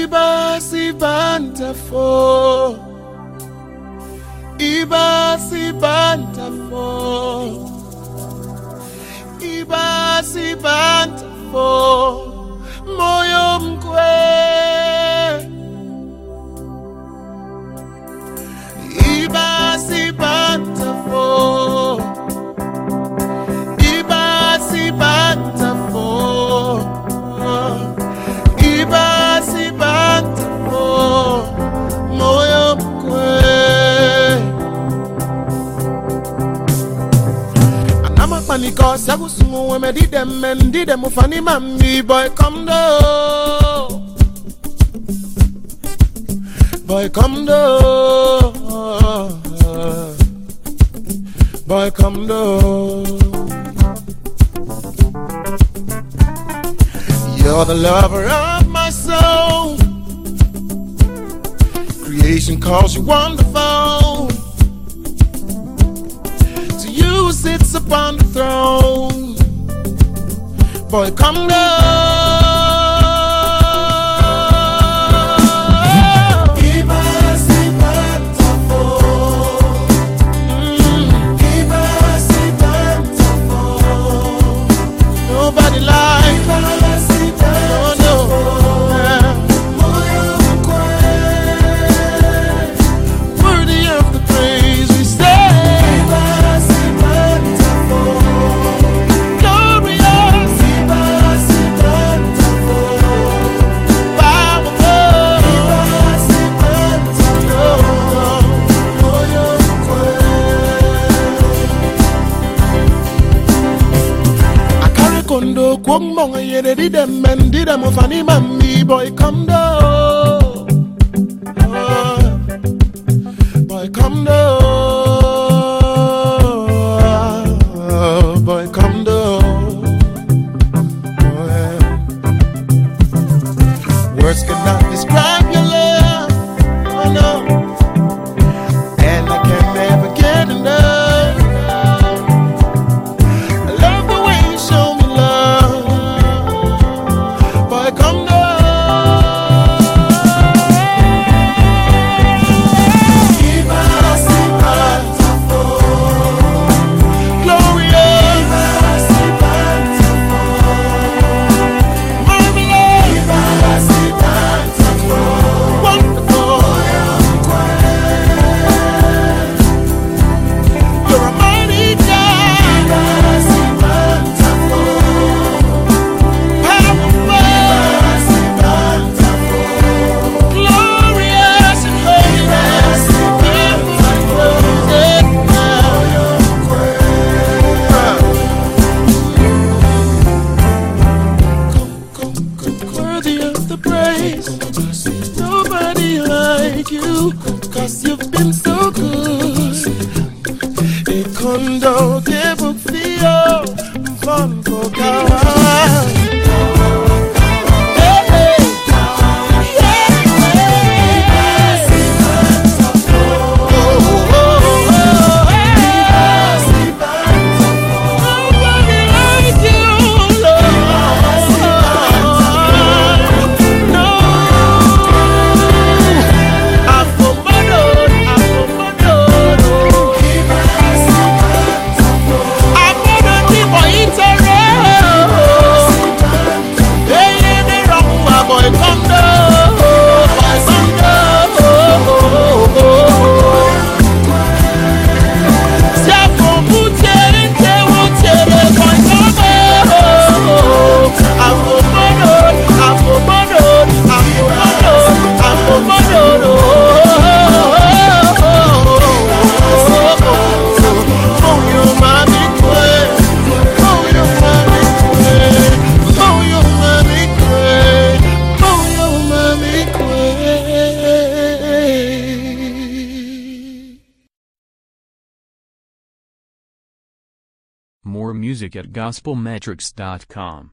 Iba si banta fo, Iba si banta fo, Iba si banta fo, moyo mkwe. Iba si banta fo, Iba si banta fo, Iba si banta fo, moyo mkwe. Anama paniko sagu sumu we me di dem ufani mami boy come do, boy come do, boy come do. You're the lover of my soul. Creation calls you wonderful. To you who sits upon the throne, boy come down. Nobody like worthy of the praise we say. Glorious, kondo kwonga yere di dem men di dem ofani mami boy come do, boy come do, boy come do. Words cannot describe your love, oh no, and I can never get enough. Nobody like you, 'cause you've been so good. E kondo ke bukfio, fun for More music at gospelmetrics.com.